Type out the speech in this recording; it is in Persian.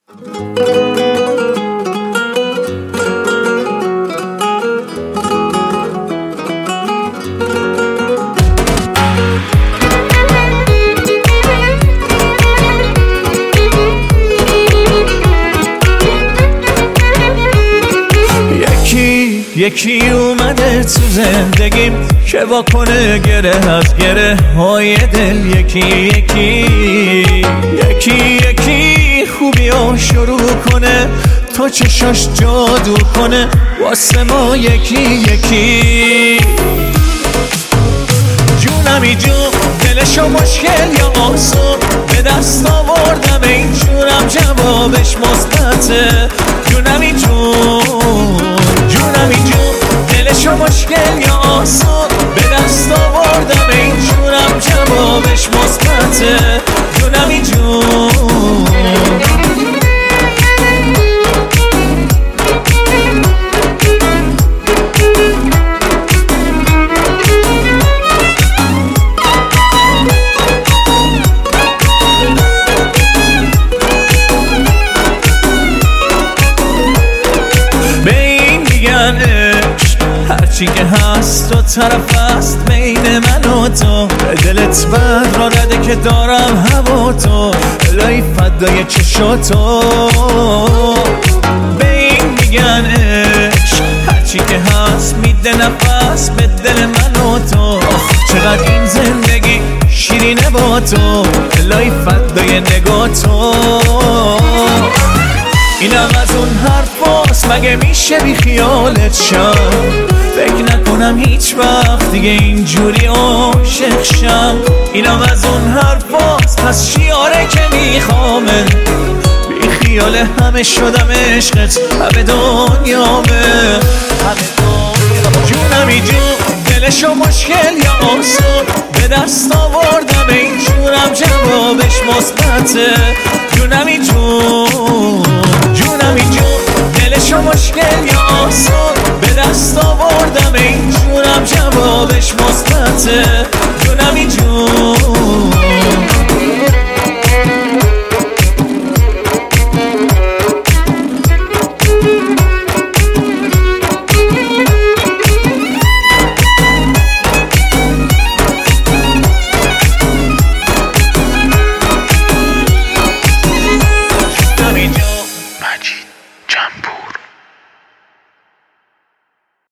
یکی اومده تو زندگیم که واکنه گره از گره های دل. یکی خوبیو شروع کنه تا چشاش جادو کنه واسه ما. یکی جونمی جون دلشو مشکل یا آسون به دست آوردم اینجورم جوابش مثبته. جونمی جون دلشو مشکل یا آسون به دست آوردم اینجورم جوابش مثبته. جونمی جون هرچی که هست و طرف است بین من و تو. دلت بر را نده که دارم هوا تو الهی فدای چشاتو. به این میگن عشق هرچی که هست میده نفس به دل من و تو. چقدر این زندگی شیرینه با تو الهی فدای نگاتو. اینم از اون حرفاست مگه میشه بی خیالت شم. فکر نکنم هیچ وقت دیگه اینجوری عاشق شم. اینم از اون حرفاست پس شیاره که میخوامه. بی خیال همه شدم عشقت همه دنیامه. جونمی جون دلشو مشکل یا آسون به دست آوردم اینجورم جوابش مثبته. جونمی جون دلشو مشکل یا آسون به دست آوردم اینجورم جوابش مثبته. جونمی جون